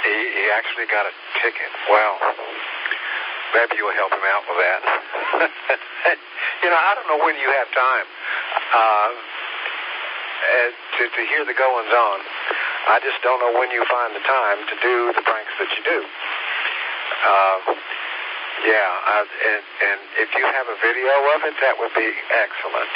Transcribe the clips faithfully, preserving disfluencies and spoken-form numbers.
he, he actually got a ticket. Well, maybe you'll help him out with that. You know, I don't know when you have time uh, to, to hear the goings-on. I just don't know when you find the time to do the pranks that you do. Uh, yeah, uh, and, and if you have a video of it, that would be excellent.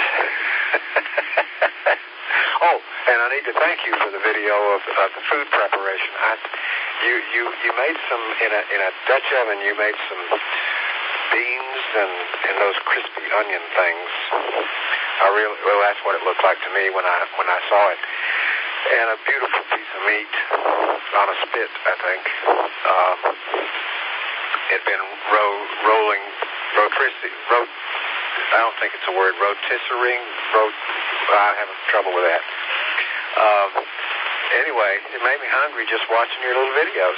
Oh, and I need to thank you for the video of, of the food preparation. I, you, you, you made some in a in a Dutch oven. You made some beans and, and those crispy onion things. I really well, that's what it looked like to me when I when I saw it. And a beautiful piece of meat on a spit, I think. Um, it'd been ro- rolling, rotisserie, ro- I don't think it's a word, rotisserie, ro- I have trouble with that. Um, anyway, it made me hungry just watching your little videos.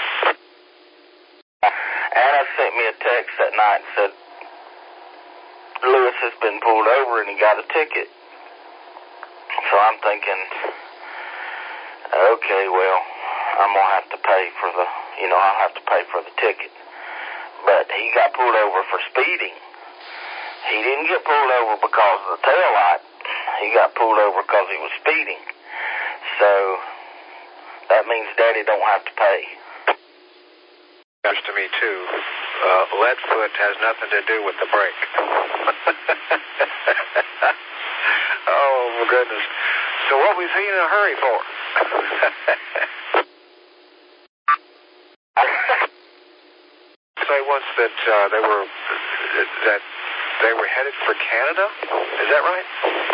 Anna sent me a text that night and said, Lewis has been pulled over and he got a ticket. So I'm thinking, okay, well, I'm going to have to pay for the, you know, I'll have to pay for the ticket. But he got pulled over for speeding. He didn't get pulled over because of the tail light. He got pulled over because he was speeding. So that means Daddy don't have to pay. That's to me, too. Uh, Leadfoot has nothing to do with the brake. Oh, my goodness. So what was he in a hurry for? Say once that uh, they were that they were headed for Canada. Is that right?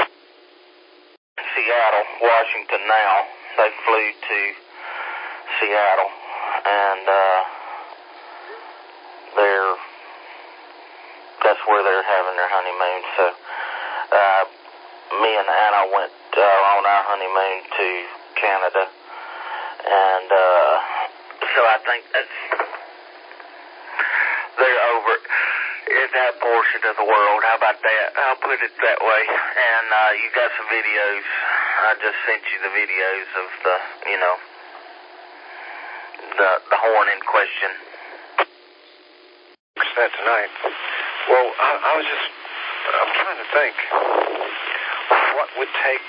Seattle, Washington. Now they flew to Seattle, and uh, they're that's where they're having their honeymoon. So uh, me and Anna went uh, on our honeymoon to Canada, and uh, so I think that's they're over in that portion of the world. How about that? I'll put it that way. And uh, you got some videos. I just sent you the videos of the, you know, the the horn in question. What's that tonight? Well, I, I was just, I'm trying to think. What would take,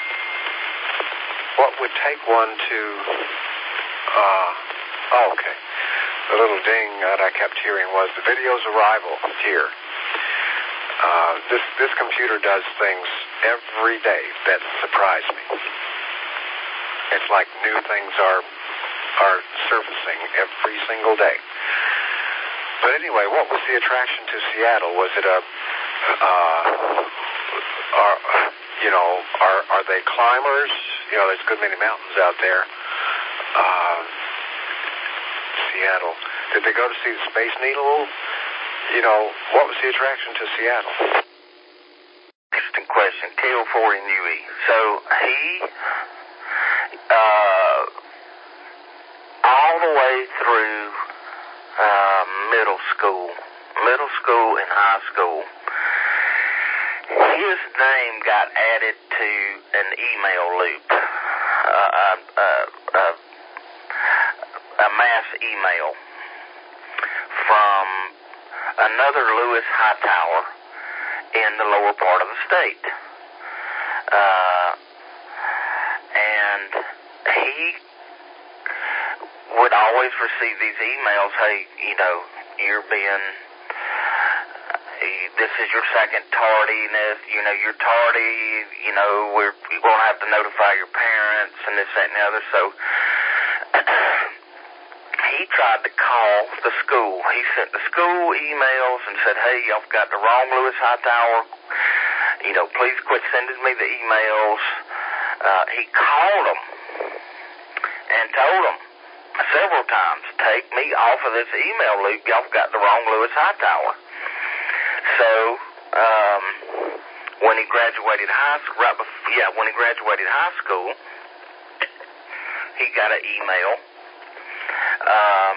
what would take one to, uh, oh, okay. The little ding that I kept hearing was the video's arrival here. Uh, this this computer does things every day that surprise me. It's like new things are are surfacing every single day. But anyway, what was the attraction to Seattle? Was it a, uh, are you know, are are they climbers? You know, there's a good many mountains out there. Uh, Seattle. Did they go to see the Space Needle? You know, what was the attraction to Seattle? Interesting question. K O four N U E. So he, uh, all the way through uh, middle school, middle school and high school, his name got added to an email loop, uh, uh, uh, uh, a mass email from another Lewis Hightower in the lower part of the state. Uh, and he would always receive these emails, hey, you know, you're being, this is your second tardiness, you know, you're tardy, you know, we're, we're going to have to notify your parents and this, that, and the other. So he tried to call the school. He sent the school emails and said, hey, y'all got the wrong Lewis Hightower. You know, please quit sending me the emails. Uh, he called them and told them several times, take me off of this email loop. Y'all got the wrong Lewis Hightower. So, um, when he graduated high school, right before, yeah, when he graduated high school, he got an email Um,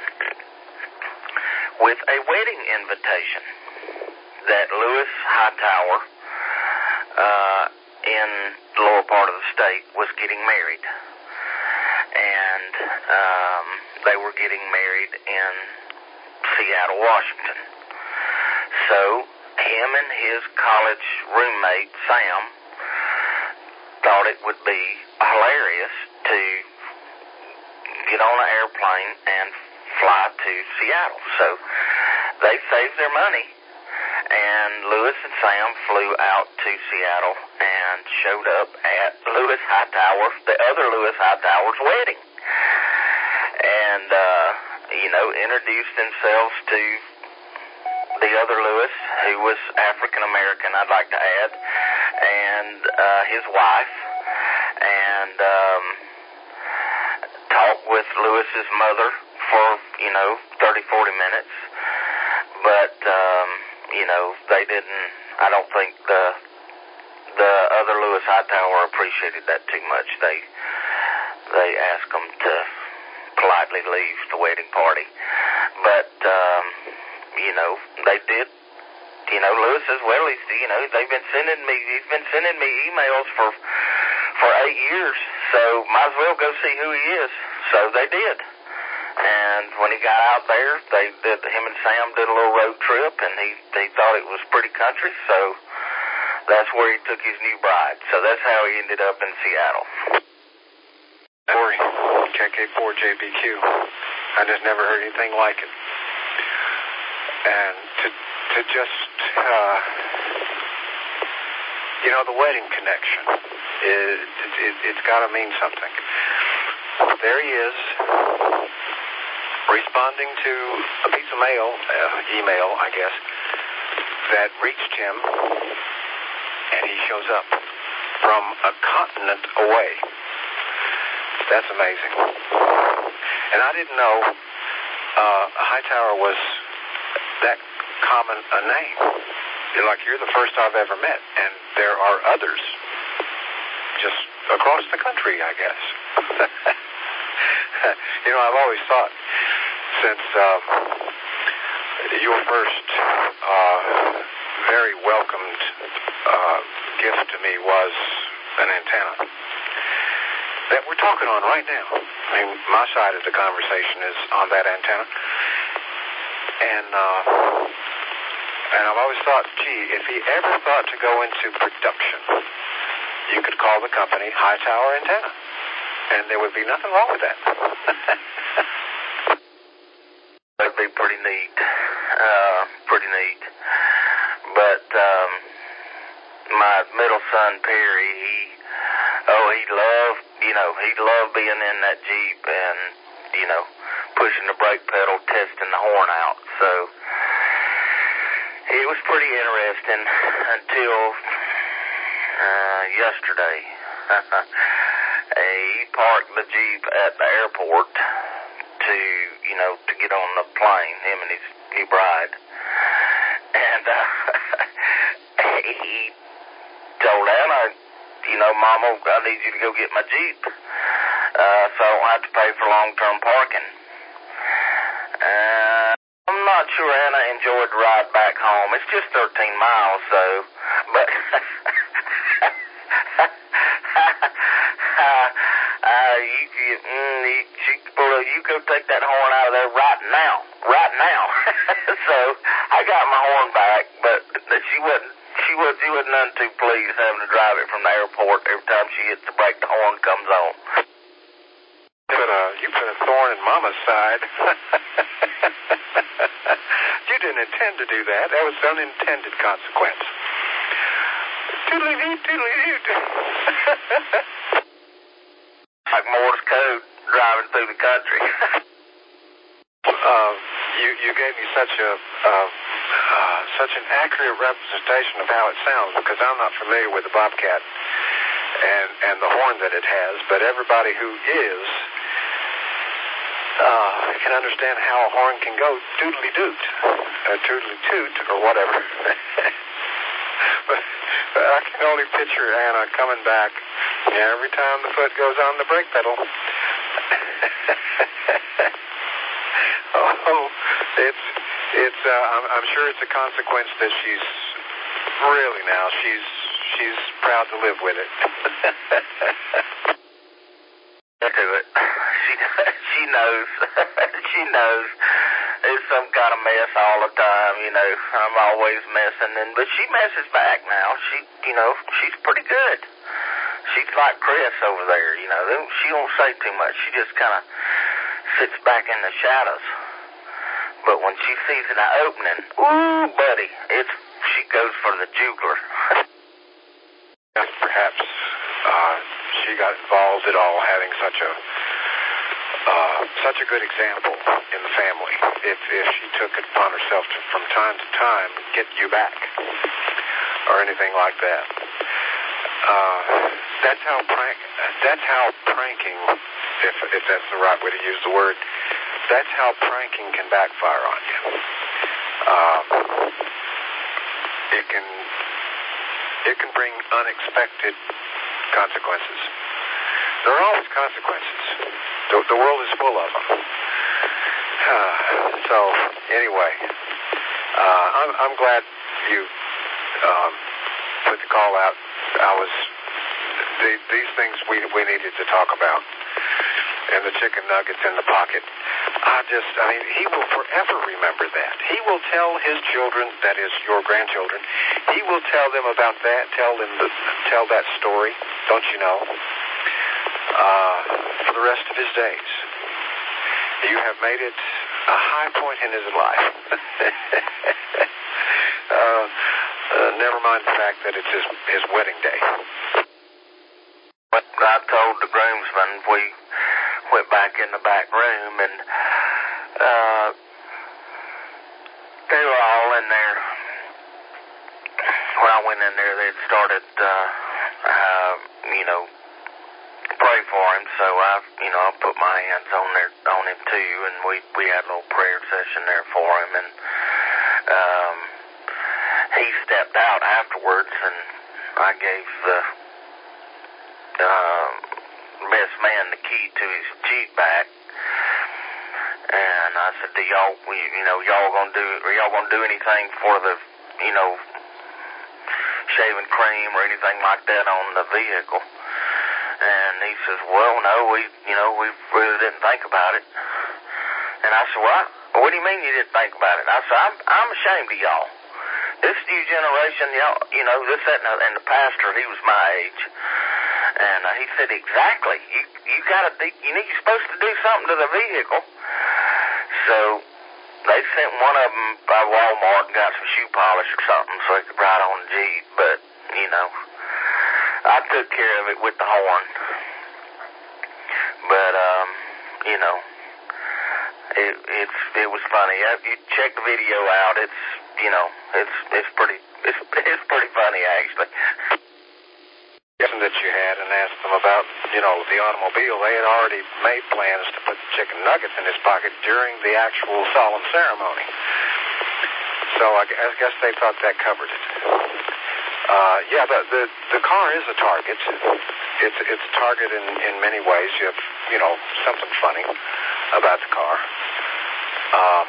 with a wedding invitation that Lewis Hightower uh, in the lower part of the state was getting married. And um, they were getting married in Seattle, Washington. So him and his college roommate, Sam, thought it would be hilarious to get on an airplane and fly to Seattle. So they saved their money, and Lewis and Sam flew out to Seattle and showed up at Lewis Hightower, the other Lewis Hightower's wedding. And, uh, you know, introduced themselves to the other Lewis, who was African-American, I'd like to add, and uh, his wife, and um, talked with Lewis's mother for, you know, thirty, forty minutes. But, um, you know, they didn't, I don't think the the other Lewis Hightower appreciated that too much. They, they asked them to politely leave the wedding party. But, um, you know, they did, you know, Lewis says, well, he's, you know, they've been sending me, he's been sending me emails for, for eight years, so might as well go see who he is. So they did. And when he got out there, they did, him and Sam did a little road trip, and he, he thought it was pretty country, so that's where he took his new bride. So that's how he ended up in Seattle. Story, K K four J B Q. I just never heard anything like it. And to to just, uh, you know, the wedding connection, it, it, it's got to mean something. There he is, responding to a piece of mail, uh, email, I guess, that reached him, and he shows up from a continent away. That's amazing. And I didn't know uh, Hightower was that common a name. You're like, you're the first I've ever met, and there are others just across the country, I guess. You know, I've always thought, since um, your first uh, very welcomed uh, gift to me was an antenna, that we're talking on right now. I mean, my side of the conversation is on that antenna. And uh, and I've always thought, gee, if he ever thought to go into production, you could call the company Hightower Antenna, and there would be nothing wrong with that. That'd be pretty neat. Uh, pretty neat. But um, my middle son, Perry, he, oh, he loved, you know, he loved being in that Jeep and, you know, pushing the brake pedal, testing the horn out. So it was pretty interesting until uh, yesterday. He parked the Jeep at the airport to, you know, to get on the plane, him and his new bride. And uh, he told Anna, you know, Mama, I need you to go get my Jeep, uh, so I don't have to pay for long-term parking. Uh, I'm not sure Anna enjoyed the ride back home. It's just thirteen miles, so, but uh, you, you, mm, you, she, well, you go take that horn out of there right now, right now. So I got my horn back, but she wasn't, she was, she wasn't none too pleased having to drive it from the airport. Every time she hits the brake, the horn comes on. Put a, you put a thorn in Mama's side. You didn't intend to do that. That was an unintended consequence. Toodly-doo, toodly-doo. Like Morse code driving through the country. uh, you you gave me such a uh, uh, such an accurate representation of how it sounds, because I'm not familiar with the Bobcat and and the horn that it has, but everybody who is uh, can understand how a horn can go doodly-doot, uh, toodly-toot, or whatever. But, but I can only picture Anna coming back every time the foot goes on the brake pedal. Oh, it's it's. Uh, I'm, I'm sure it's a consequence that she's really now she's she's proud to live with it. To it. she she knows. She knows. It's some kind of mess all the time, you know. I'm always messing, and but she messes back now. She, you know, she's pretty good. She's like Chris over there, you know. She don't say too much. She just kind of sits back in the shadows. But when she sees an opening, ooh, buddy, it's she goes for the jugular. Perhaps uh, she got involved at all, having such a uh, such a good example in the family. If if she took it upon herself to, from time to time, get you back or anything like that. Uh, that's how prank. That's how pranking, if if that's the right way to use the word. That's how pranking can backfire on you. Uh, it can it can bring unexpected consequences. There are always consequences. The, the world is full of them. Uh, so anyway, uh, I'm, I'm glad you um, put the call out. I was the, these things we we needed to talk about, and the chicken nuggets in the pocket. I just, I mean, he will forever remember that. He will tell his children, that is, your grandchildren, he will tell them about that, tell them the, tell that story, don't you know, uh, for the rest of his days. You have made it a high point in his life. uh, uh, never mind the fact that it's his, his wedding day. But I told the groomsmen, we went back in the back room, and uh, they were all in there. When I went in there, they had started, uh, uh, you know, pray for him. So I, you know, I put my hands on there, on him too, and we we had a little prayer session there for him. And um, he stepped out afterwards, and I gave the uh, best man the key to his Jeep back. And I said, "Do y'all, you know, y'all gonna do, are y'all gonna do anything for the, you know, shaving cream or anything like that on the vehicle?" And he says, "Well, no, we, you know, we really didn't think about it." And I said, "What? What do you mean you didn't think about it?" I said, "I'm, I'm ashamed of y'all. This new generation, y'all, you know, this, that, and the pastor, he was my age." And uh, he said, "Exactly. You, you gotta, you need, you're supposed to do something to the vehicle." So they sent one of them by Walmart and got some shoe polish or something so he could ride on the Jeep. But, you know, I took care of it with the horn. But, um, you know, it it's it was funny. You check the video out. It's, you know, it's it's pretty it's it's pretty funny actually. That you had and asked them about, you know, the automobile. They had already made plans to put chicken nuggets in his pocket during the actual solemn ceremony. So I guess they thought that covered it. Uh, yeah, the, the the car is a target. It's it's a target in, in many ways. You have, you know, something funny about the car. Um,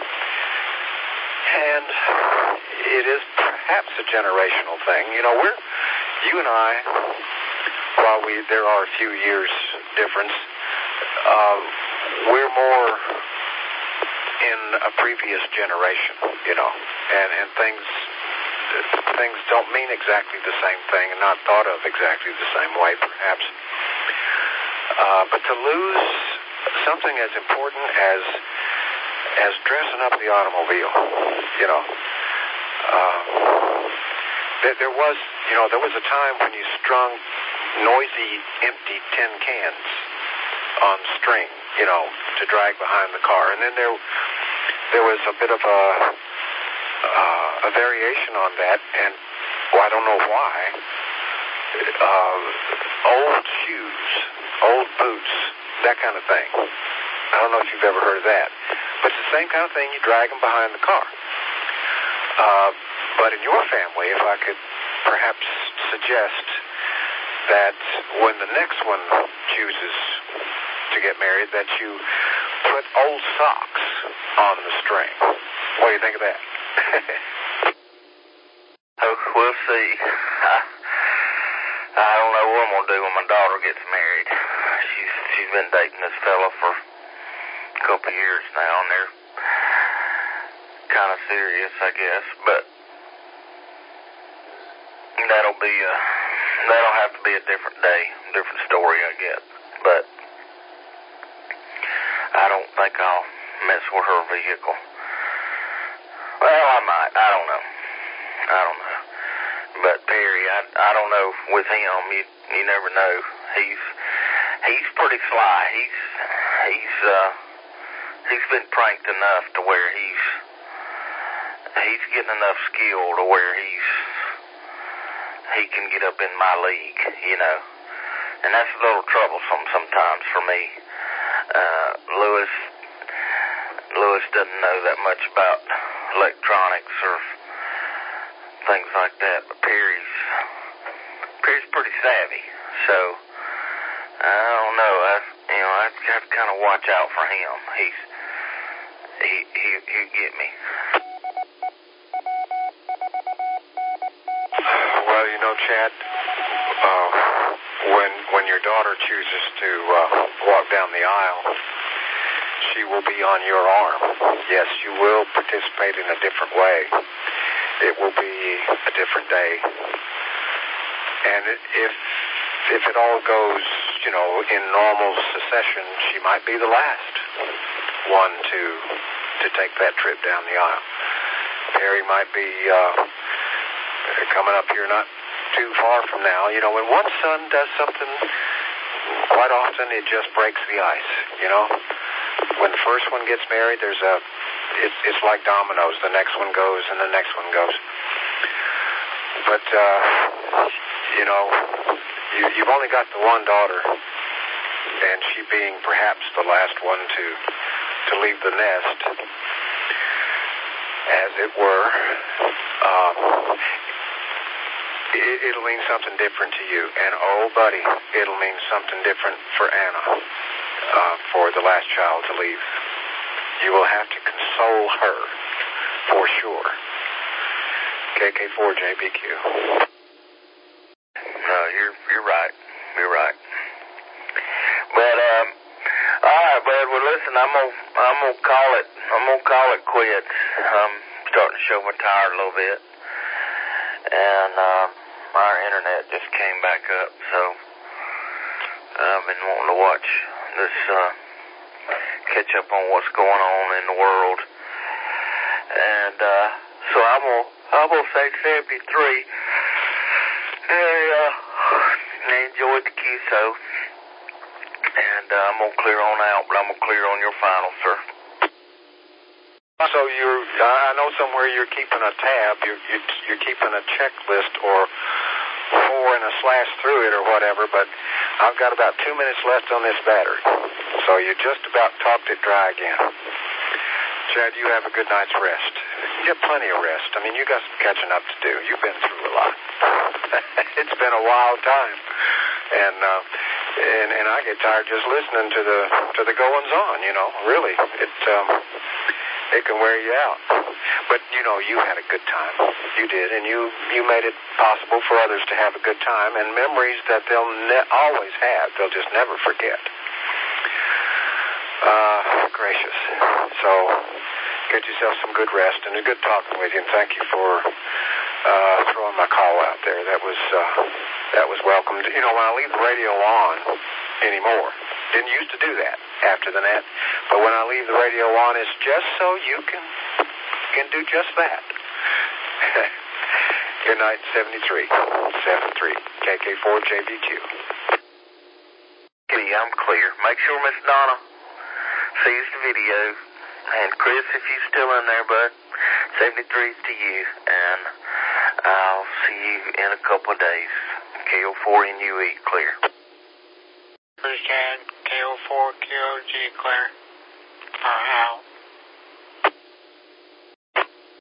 and it is perhaps a generational thing. You know, we're You and I, while we there are a few years difference, uh, we're more in a previous generation, you know, and, and things things don't mean exactly the same thing and not thought of exactly the same way, perhaps. Uh, but to lose something as important as as dressing up the automobile, you know, uh, there, there was, you know, there was a time when you strung noisy, empty tin cans on string, you know, to drag behind the car, and then there there was a bit of a uh, a variation on that, and well, I don't know why. Uh, old shoes, old boots, that kind of thing. I don't know if you've ever heard of that, but it's the same kind of thing. You drag them behind the car. Uh, but in your family, if I could perhaps suggest that when the next one chooses to get married, that you put old socks on the string. What do you think of that? Oh, we'll see. I, I don't know what I'm gonna do when my daughter gets married. She's she's been dating this fella for a couple of years now, and they're kind of serious, I guess, but that'll be a, that'll have to be a different day, different story, I guess, but I don't think I'll mess with her vehicle. Well, I might, I don't know, I don't know, but Perry, I, I don't know with him, you, you never know, he's, he's pretty sly, he's, he's, uh, he's been pranked enough to where he's, he's getting enough skill to where he's, he can get up in my league, you know, and that's a little troublesome sometimes for me. Uh, Lewis, Lewis doesn't know that much about electronics or things like that, but Perry's, Perry's pretty savvy, so I don't know, I, you know, I have to kind of watch out for him. He's, he, he, he'll get me. Well, you know, Chad, uh, when when your daughter chooses to uh, walk down the aisle, she will be on your arm. Yes, you will participate in a different way. It will be a different day. And it, if if it all goes, you know, in normal succession, she might be the last one to to take that trip down the aisle. Perry might be uh, coming up here not too far from now. You know, when one son does something, quite often it just breaks the ice, you know. When the first one gets married, there's a, it, it's like dominoes. The next one goes and the next one goes. But, uh, you know, you, you've only got the one daughter, and she being perhaps the last one to, to leave the nest, as it were, um, it, it'll mean something different to you. And, oh, buddy, it'll mean something different for Anna, uh, for the last child to leave. You will have to console her, for sure. K K four J B Q. No, you're you're right. You're right. But um, all right, bud. Well, listen, I'm gonna I'm gonna call it I'm gonna call it quits. I'm starting to show my tire a little bit, and uh, our internet just came back up, so I've been wanting to watch this, uh, catch up on what's going on in the world, and uh, so I'm gonna I'm gonna say seventy-three. Hey, uh, I enjoyed the Q S O, and uh, I'm gonna clear on out, but I'm gonna clear on your final, sir. So you're, I know somewhere you're keeping a tab, you're, you're, you're keeping a checklist or four and a slash through it or whatever, but I've got about two minutes left on this battery. So you just about talked it dry again. Chad, you have a good night's rest. Get plenty of rest. I mean, you got some catching up to do. You've been through a lot. It's been a wild time. And, uh, and, and I get tired just listening to the, to the goings on, you know, really. It, um, it can wear you out. But, you know, you had a good time. You did, and you, you made it possible for others to have a good time, and memories that they'll ne- always have. They'll just never forget. Uh, gracious. So, get yourself some good rest, and a good talking with you, and thank you for uh, throwing my call out there. That was, uh, that was welcome. You know, when I leave the radio on anymore, didn't used to do that after the net, but when I leave the radio on, it's just so you can can do just that. Good night, seventy-three, seventy-three, K K four J B Q. I'm clear. Make sure Miss Donna sees the video, and Chris, if you're still in there, bud, seventy-three to you, and I'll see you in a couple of days. K O four N U E, clear. Chad, K O four Q O G, clear. Or how?